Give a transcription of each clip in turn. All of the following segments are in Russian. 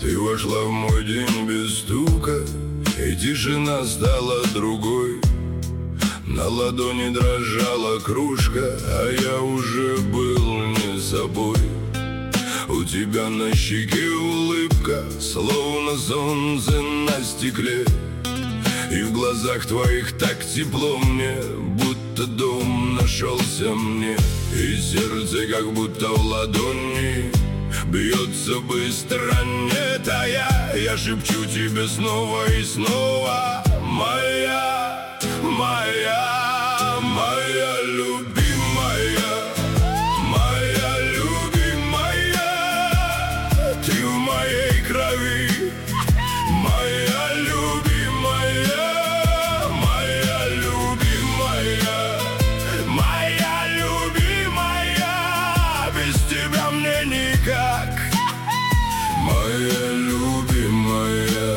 Ты вошла в мой день без стука, и тишина стала другой. На ладони дрожала кружка, а я уже был не собой. У тебя на щеке улыбка, словно солнце на стекле, и в глазах твоих так тепло мне, будто дом нашелся мне. И сердце как будто в ладони бьется быстро, не тая. Я шепчу тебе снова и снова: моя, моя, моя любимая, моя любимая. Ты в моей крови, моя любимая, моя любимая, моя любимая. Без тебя мне никак, моя любимая.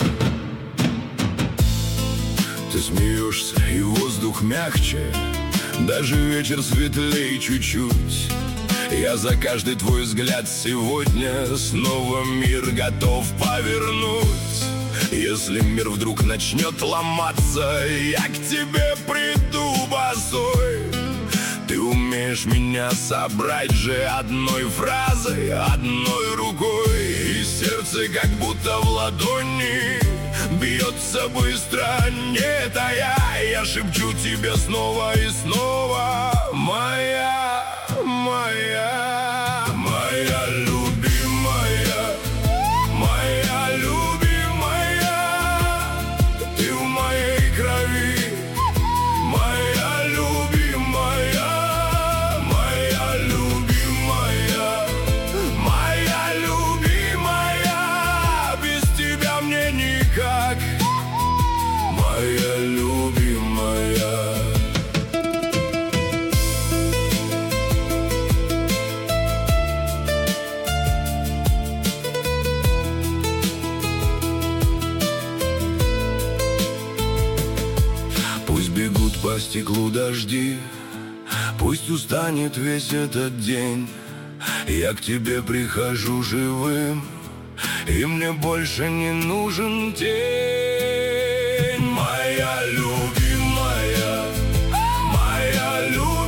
Ты смеешься, и воздух мягче, даже вечер светлей чуть-чуть. Я за каждый твой взгляд сегодня снова мир готов повернуть. Если мир вдруг начнет ломаться, я к тебе приду босой. Ты умеешь меня собрать же одной фразой, одной рукой. И сердце как будто в ладони бьется быстро, не тая. Я шепчу тебе снова и снова: моя, моя, моя любимая, моя любимая. Ты в моей крови, моя любимая, моя любимая, моя любимая. Без тебя мне никак, моя любимая. Пусть бегут по стеклу дожди, пусть устанет весь этот день, я к тебе прихожу живым, и мне больше не нужен тень. Моя любимая, моя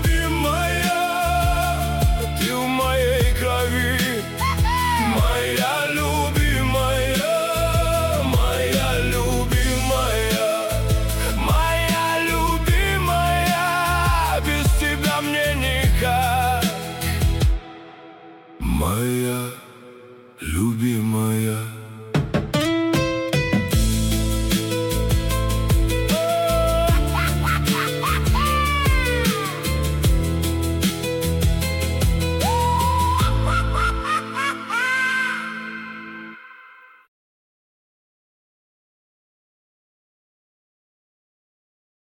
любимая. Ты в моей крови, моя любимая, моя любимая, моя любимая. Без тебя мне никак, моя любимая.